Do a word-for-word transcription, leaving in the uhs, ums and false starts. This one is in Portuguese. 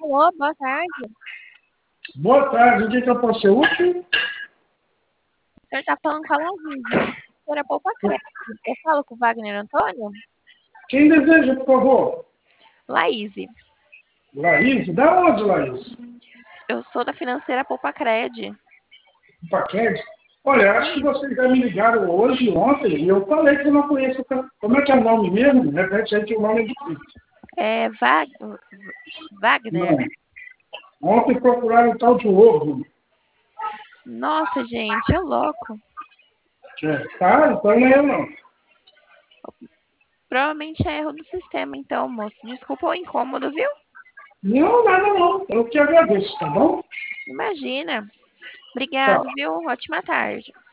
Alô, boa tarde. Boa tarde, o que, que eu posso ser útil? O senhor está falando com a Laís. Senhora Poupa Crédito. Eu falo com o Wagner Antônio? Quem deseja, por favor? Laís. Laís? Da onde, Laís? Eu sou da financeira Poupa Crédito. Paquete? Olha, acho que Isso. vocês já me ligaram hoje, ontem, e eu falei que eu não conheço. Como é que é o nome mesmo? Repete aí que o nome é difícil. É Wag... Wagner. Não. Ontem procuraram o tal de ovo. Nossa, gente, é louco. É, tá? Então não é eu não. Provavelmente é erro do sistema, então, moço. Desculpa o incômodo, viu? Não, nada não. Eu que agradeço, tá bom? Imagina. Tchau. Obrigado, viu? Ótima tarde.